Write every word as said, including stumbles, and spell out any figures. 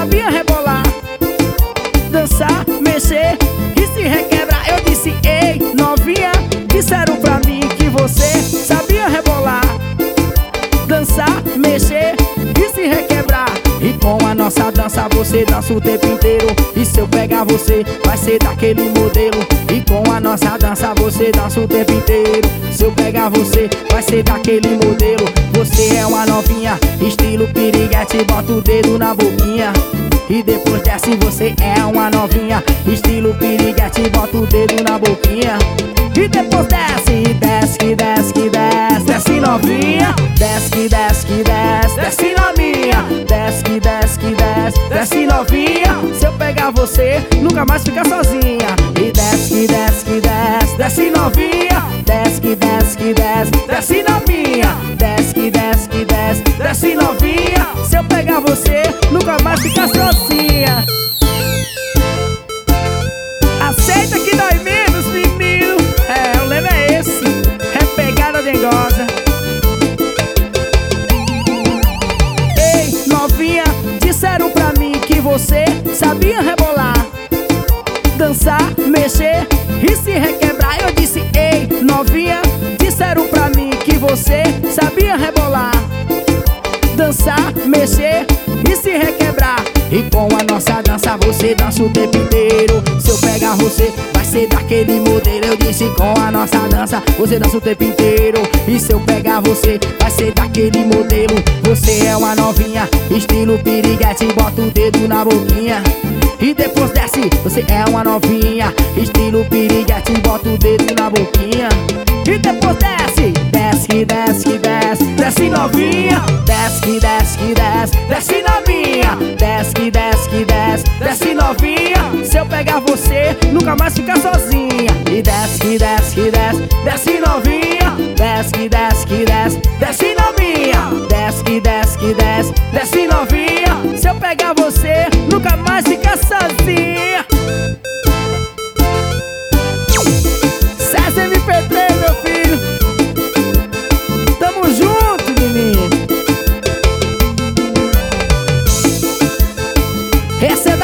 sabia rebolar, dançar, mexer e se requebrar. Eu disse, ei, novinha, disseram pra mim que você sabia rebolar, dançar, mexer e se requebrar. E com a nossa dança você dança o tempo inteiro. E se eu pegar você, vai ser daquele modelo. E com a nossa dança você dança o tempo inteiro. Se eu pegar você, vai ser daquele modelo. Você é uma novinha, estilo piriguete, bota o dedo na boquinha. E depois desce, você é uma novinha, estilo piriguete, bota o dedo na boquinha. E depois desce, desce, que desce, que desce, desce novinha. Desce, que desce, que desce, desce na minha. Desce, que desce, que desce, desce novinha. Se eu pegar você, nunca mais fica sozinha. E desce, que desce, que desce, desce novinha. Desce, que desce, que desce, desce na minha. Desce, que desce, que desce, desce novinha. Se eu pegar você, nunca mais fica sozinha. Aceita que dói menos, menino. É, o lema é esse, é pegada dengosa. Ei, novinha, disseram pra mim que você sabia rebolar, dançar, mexer e se requebrar. Eu disse, ei, novinha, disseram pra mim que você sabia rebolar, dançar, mexer e se requebrar. E com a nossa dança você dança o tempo inteiro. Se eu pegar você, vai ser daquele modelo. Eu disse, com a nossa dança você dança o tempo inteiro. E se eu pegar você, vai ser daquele modelo. Você é uma novinha, estilo piriguete, bota o dedo na boquinha. E depois desce, você é uma novinha, estilo piriguete, bota o dedo na boquinha. E depois desce, desce, que desce, que desce, desce novinha. Desce, que desce, que desce, desce na minha. Desce, que desce, que desce, desce novinha. Se eu pegar você, nunca mais fica sozinha. E desce, que desce, que desce, desce novinha. Desce, que desce, que desce, desce na minha. Desce, que desce, que desce, desce novinha. Se eu pegar você, nunca mais fica sozinha. César M P três, meu filho. Tamo junto, menino. Esse é